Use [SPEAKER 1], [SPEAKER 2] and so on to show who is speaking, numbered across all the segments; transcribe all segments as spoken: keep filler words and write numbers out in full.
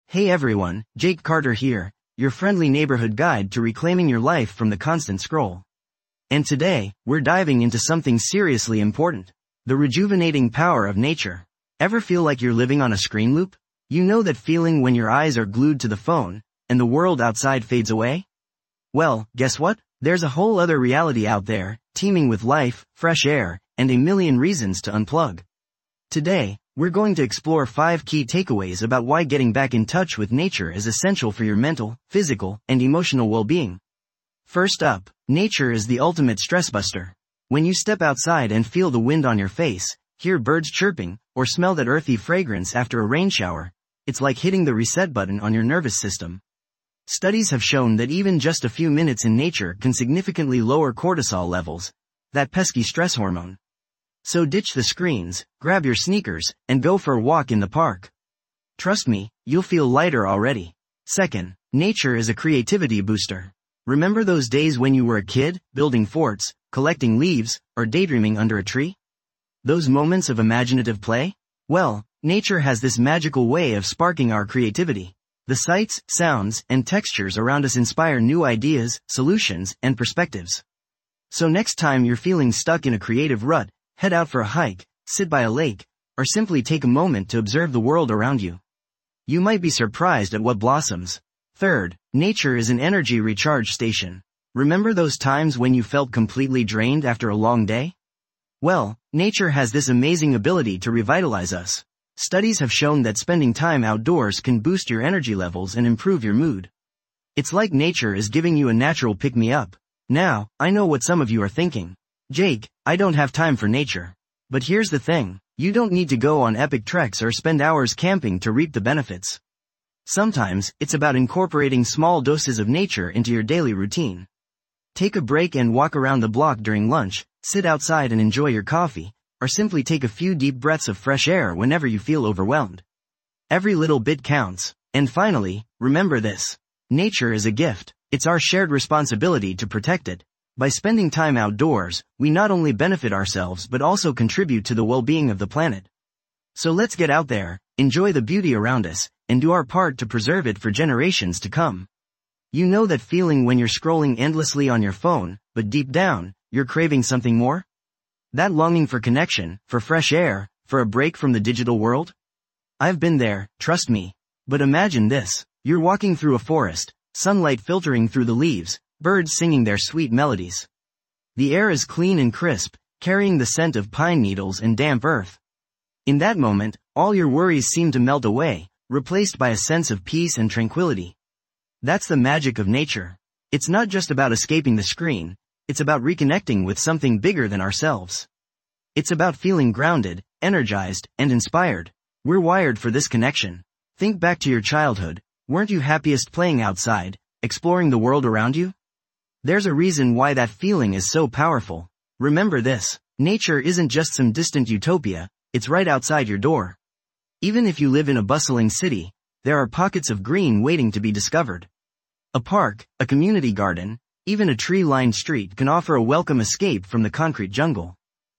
[SPEAKER 1] Hey everyone, Jake Carter here, your friendly neighborhood guide to reclaiming your life from the constant scroll. And today, we're diving into something seriously important. The rejuvenating power of nature. Ever feel like you're living on a screen loop? You know that feeling when your eyes are glued to the phone, and the world outside fades away? Well, guess what? There's a whole other reality out there, teeming with life, fresh air, and a million reasons to unplug. Today, we're going to explore five key takeaways about why getting back in touch with nature is essential for your mental, physical, and emotional well-being. First up, nature is the ultimate stress buster. When you step outside and feel the wind on your face, hear birds chirping, or smell that earthy fragrance after a rain shower, it's like hitting the reset button on your nervous system. Studies have shown that even just a few minutes in nature can significantly lower cortisol levels, that pesky stress hormone. So ditch the screens, grab your sneakers, and go for a walk in the park. Trust me, you'll feel lighter already. Second, nature is a creativity booster. Remember those days when you were a kid, building forts, collecting leaves, or daydreaming under a tree? Those moments of imaginative play? Well, nature has this magical way of sparking our creativity. The sights, sounds, and textures around us inspire new ideas, solutions, and perspectives. So next time you're feeling stuck in a creative rut, head out for a hike, sit by a lake, or simply take a moment to observe the world around you. You might be surprised at what blossoms. Third, nature is an energy recharge station. Remember those times when you felt completely drained after a long day? Well, nature has this amazing ability to revitalize us. Studies have shown that spending time outdoors can boost your energy levels and improve your mood. It's like nature is giving you a natural pick-me-up. Now, I know what some of you are thinking. Jake, I don't have time for nature. But here's the thing, you don't need to go on epic treks or spend hours camping to reap the benefits. Sometimes, it's about incorporating small doses of nature into your daily routine. Take a break and walk around the block during lunch, sit outside and enjoy your coffee, or simply take a few deep breaths of fresh air whenever you feel overwhelmed. Every little bit counts. And finally, remember this. Nature is a gift. It's our shared responsibility to protect it. By spending time outdoors, we not only benefit ourselves but also contribute to the well-being of the planet. So let's get out there, enjoy the beauty around us, and do our part to preserve it for generations to come. You know that feeling when you're scrolling endlessly on your phone, but deep down, you're craving something more? That longing for connection, for fresh air, for a break from the digital world? I've been there, trust me. But imagine this. You're walking through a forest, sunlight filtering through the leaves, birds singing their sweet melodies. The air is clean and crisp, carrying the scent of pine needles and damp earth. In that moment, all your worries seem to melt away, replaced by a sense of peace and tranquility. That's the magic of nature. It's not just about escaping the screen, it's about reconnecting with something bigger than ourselves. It's about feeling grounded, energized, and inspired. We're wired for this connection. Think back to your childhood. Weren't you happiest playing outside, exploring the world around you? There's a reason why that feeling is so powerful. Remember this, nature isn't just some distant utopia, it's right outside your door. Even if you live in a bustling city, there are pockets of green waiting to be discovered. A park, a community garden, even a tree-lined street can offer a welcome escape from the concrete jungle.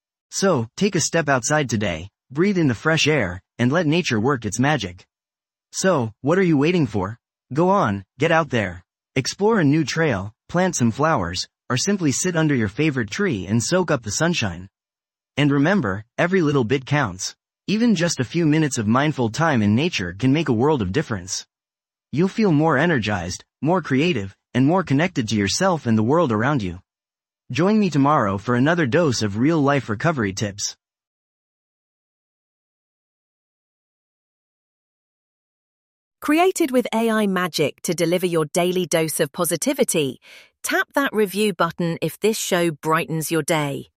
[SPEAKER 1] So, take a step outside today, breathe in the fresh air, and let nature work its magic. So, what are you waiting for? Go on, get out there. Explore a new trail, plant some flowers, or simply sit under your favorite tree and soak up the sunshine. And remember, every little bit counts. Even just a few minutes of mindful time in nature can make a world of difference. You'll feel more energized, more creative, and more connected to yourself and the world around you. Join me tomorrow for another dose of real-life recovery tips.
[SPEAKER 2] Created with A I magic to deliver your daily dose of positivity, tap that review button if this show brightens your day.